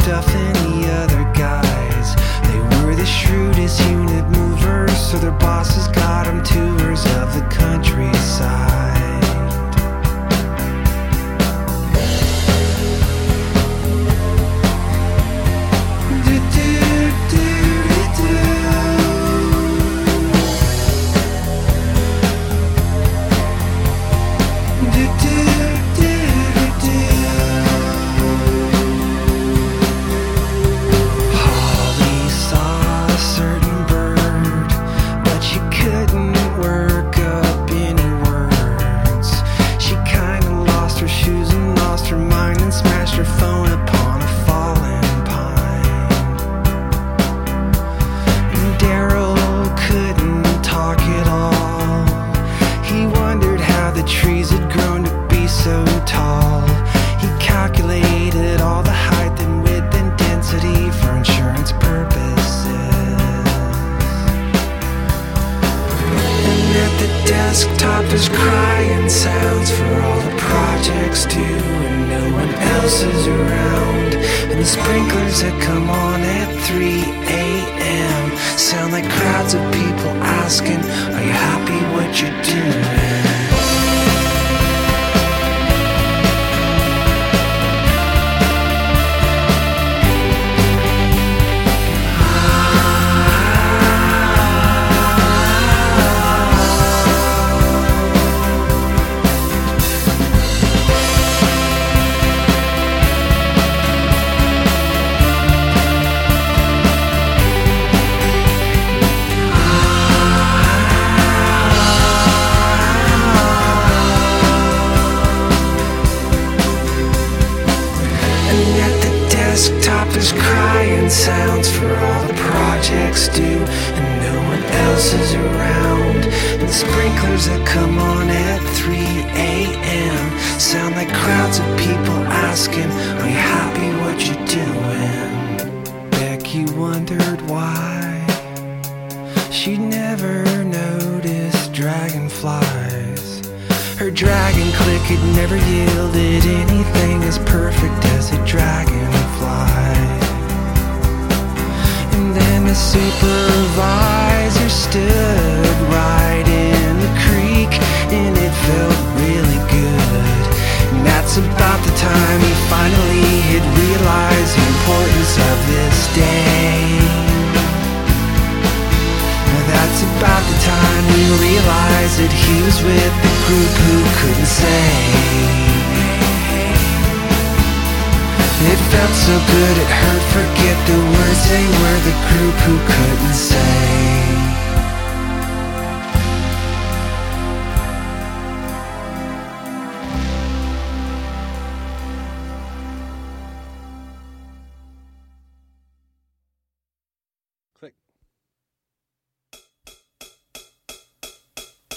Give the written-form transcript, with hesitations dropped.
stuff than the other guys. They were the shrewdest unit movers, so their bosses got them tours of the countryside. Her phone upon a fallen pine. And Daryl couldn't talk at all. He wondered how the trees had grown to be so tall. He calculated all the height and width and density for insurance purposes. And at the desktop there's crying sounds for all the projects due, and no one else is around. And the sprinklers that come on at 3 a.m. sound like crowds of people asking, are you happy what you're doing? There's crying sounds for all the projects due, and no one else is around. And the sprinklers that come on at 3 a.m. sound like crowds of people asking, are you happy what you're doing? Becky wondered why she'd never noticed dragonflies. Her dragon click had never yielded anything as perfect as a dragonfly. And then the supervisor stood right in the creek, and it felt really good. And that's about the time he finally had realized the importance of this day. That's about the time he realized that he was with the group who couldn't say. It felt so good it hurt, forget the words, they were the group who couldn't say.